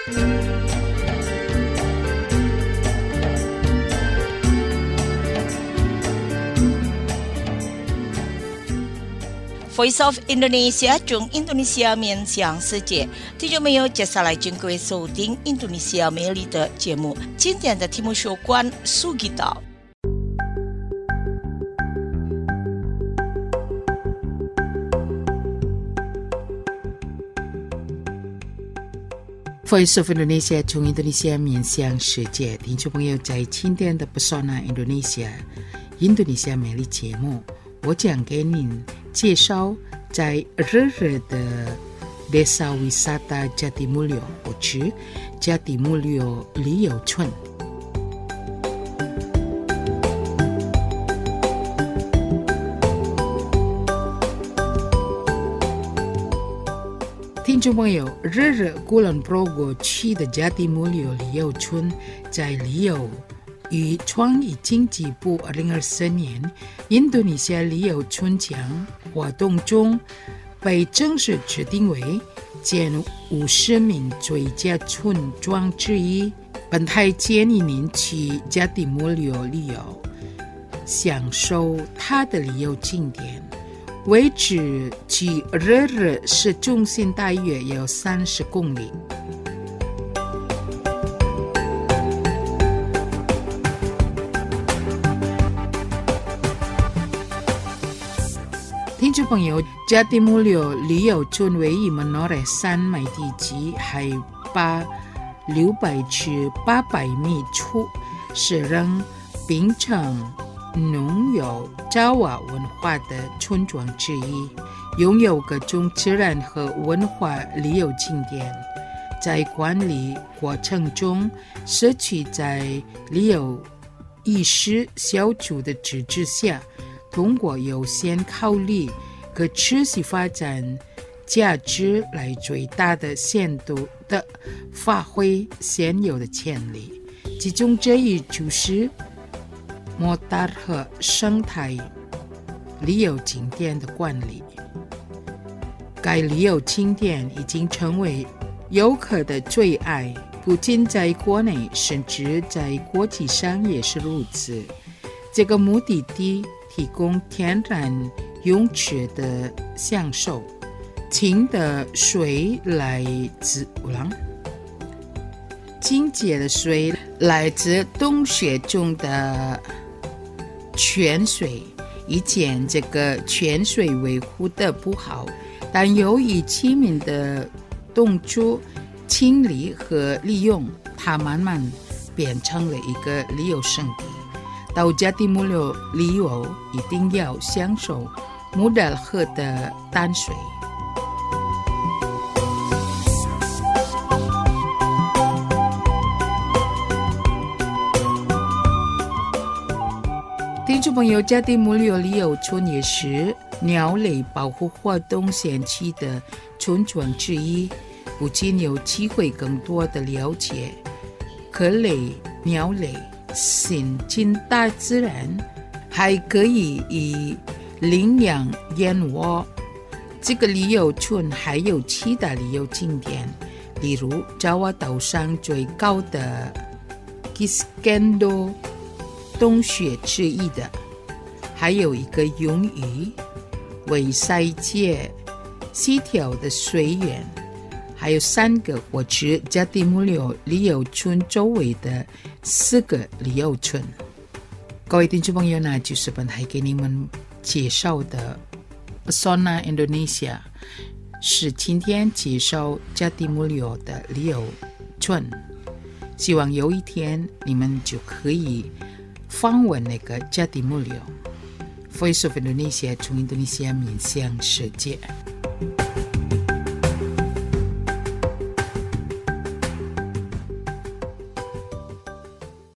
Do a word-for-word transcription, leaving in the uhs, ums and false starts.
Voice of Indonesia 中印度尼西亚面向世界，听众朋友，接下来请各位收听印度尼西亚美丽的节目。今天的题目有关苏吉岛。 Voice of Indonesia 从印度尼西亚面向世界，听众朋友，在今天的 Pesona Indonesia 印度尼西亚美丽节目，我将给您介绍在热热的 Desa Wisata Jatimulyo 或者 Jatimulyo 旅游村。听众朋友，热热 Kulon Progo 区的 Jatimulyo 旅游村在旅游与创意经济部二零二四年印度尼西亚旅游村奖活动中被正式指定为前五十名最佳村庄之一。本台建议您去 Jatimulyo 旅游，享受它的旅游景点。位置距热热市中心大约有三十公里。听众朋友， Jatimulyo 旅游村位于 Menoreh 山脉地基，海拔六百至八百米处，是人秉承农有爪哇文化的村庄之一，拥有各种自然和文化旅游景点。在管理过程中，社区在旅游意识小组的支持下，通过优先考虑可持续发展价值来最大的限度地发挥现有的潜力，其中之一就是莫达和生态旅游景点的管理。该旅游景点已经成为游客的最爱，不仅在国内，甚至在国际上也是如此。这个目的地提供天然泳池的享受，清的水来自清洁的水来自洞穴中的泉水。以前这个泉水维护的不好，但由于居民的动作清理和利用，它慢慢变成了一个旅游胜地。到 Jatimulyo 旅游一定要享受木达河的淡水。听众朋友， Jatimulyo 旅游村也是鸟类保护活动先驱的村庄之一，不仅有机会更多的了解科类、鸟类，亲近大自然，还可以以领养燕窝。这个旅游村还有其他旅游景点，例如爪哇岛上最高的 Kiskendoo 洞穴之一的，还有一个用于为世界细条的水源，还有三个或者 Jatimulyo 旅游村周围的四个旅游村。各位听众朋友呢，就是本台给你们介绍的 Pesona Indonesia 是今天介绍 Jatimulyo 的旅游村，希望有一天你们就可以访问那个 Jatimulyo。 Voice of Indonesia 从印度尼西亚面向世界。